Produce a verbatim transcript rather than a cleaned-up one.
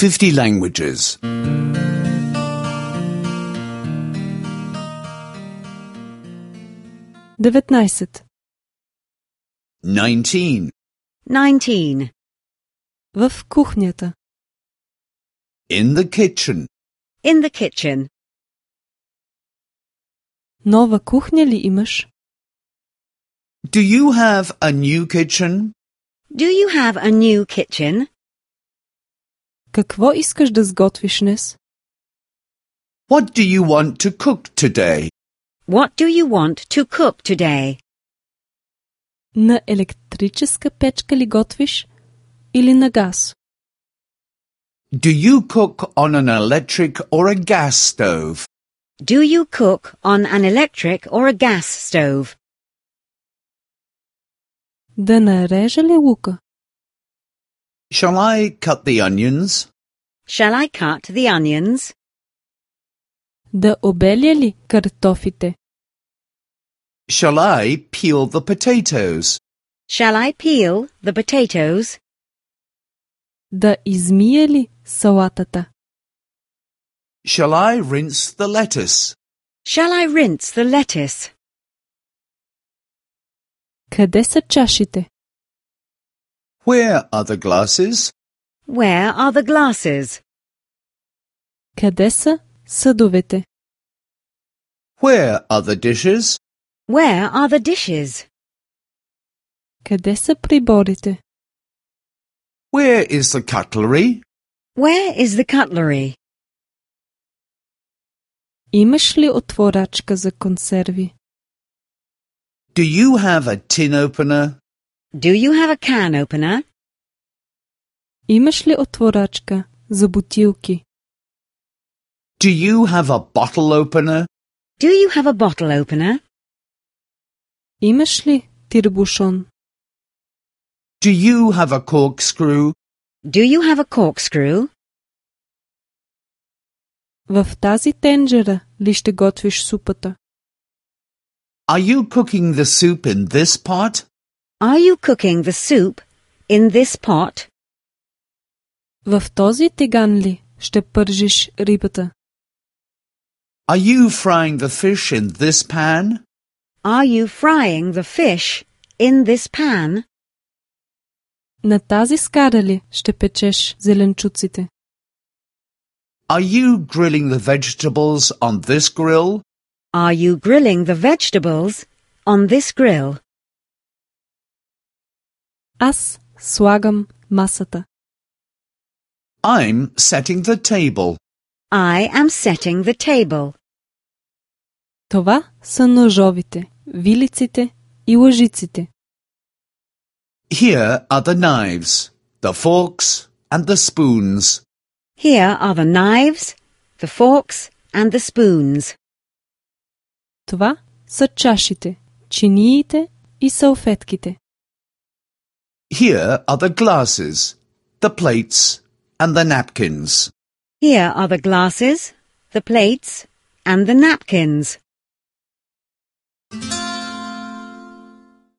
fifty languages. деветнайсет. Nineteen. Nineteen. В кухнята. In the kitchen. In the kitchen. Нова кухня ли имаш? Do you have a new kitchen? Do you have a new kitchen? Какво искаш да сготвиш днес? What do you want to cook today? What do you want to cook today? На електрическа печка ли готвиш или на газ? Do you cook on an electric or a gas stove? Do you cook on an electric or a gas stove? Да нарежа ли лука? Shall I cut the onions? Shall I cut the onions? Да обеля ли картофите? Shall I peel the potatoes? Shall I peel the potatoes? Да измия ли салатата? Shall I rinse the lettuce? Shall I rinse the lettuce? Къде са чашите? Where are the glasses? Where are the glasses? Къде са съдовете? Where are the dishes? Where are the dishes? Къде са приборите? Where is the cutlery? Where is the cutlery? Имаш ли отворачка за консерви? Do you have a tin opener? Do you have a can opener? Имаш ли отворачка за бутилки? Do you have a bottle opener? Do you have a bottle opener? Имаш ли тирбушон? Do you have a corkscrew? Do you have a corkscrew? В тази тенджера ли ще готвиш супата? Are you cooking the soup in this pot? Are you cooking the soup in this pot? В този тиган ли ще пържиш рибата? Are you frying the fish in this pan? Are you frying the fish in this pan? На тази скара ли ще печеш зеленчуците? Are you grilling the vegetables on this grill? Are you grilling the vegetables on this grill? Аз слагам масата. I'm setting the table. I am setting the table. Това са ножовите, вилиците и лъжиците. Here are the knives, the forks, and the spoons. Here are the knives, the forks, and the spoons. Това са чашите, чиниите и салфетките. Here are the glasses, the plates, and the napkins. Here are the glasses, the plates, and the napkins.